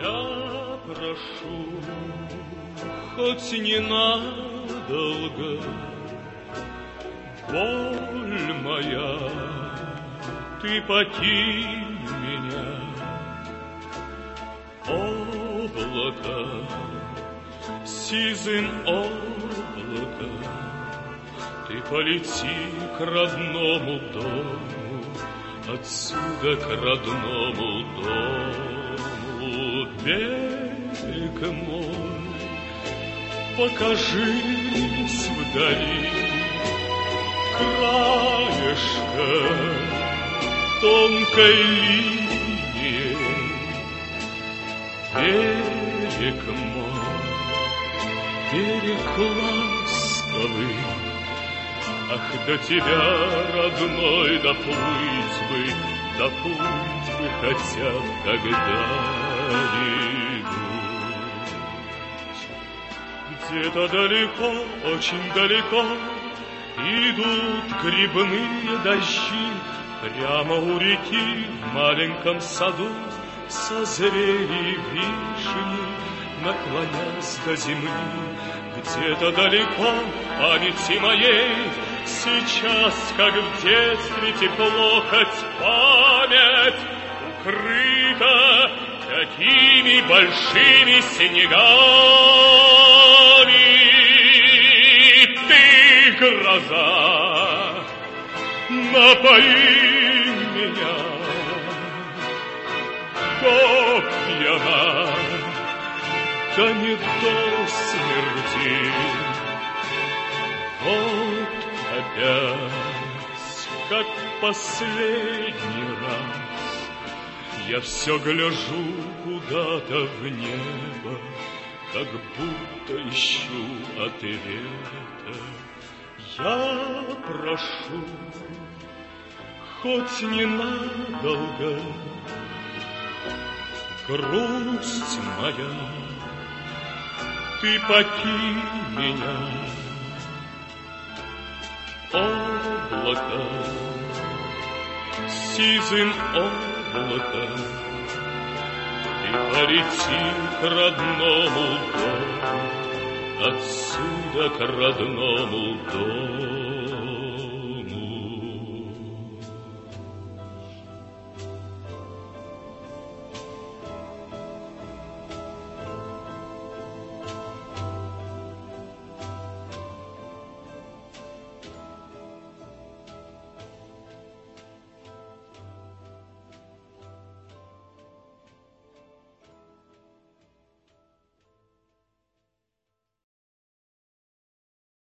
Я прошу, хоть ненадолго, боль моя, ты покинь меня. Облако, сизым облако, ты полети к родному дому, отсюда к родному дому. Берег мой, покажись вдали, краешко тонкой линией. Берег мой, берег ласковый, ах, до тебя, родной, доплыть бы хотя б когда-нибудь. Где-то далеко, очень далеко идут грибные дожди, прямо у реки в маленьком саду созрели вишни, наклонясь до земли. Где-то далеко в памяти моей сейчас, как в детстве, тепло, хоть память укрыта такими большими снегами. Ты, гроза, напои меня до пьяна, да не до смерти. Вот опять, как последний раз, я все гляжу куда-то в небо, как будто ищу ответа. Я прошу, хоть ненадолго, грусть моя, ты покинь меня. Облако, сизым облаком, ты полети к родному дому, отсюда к родному дому.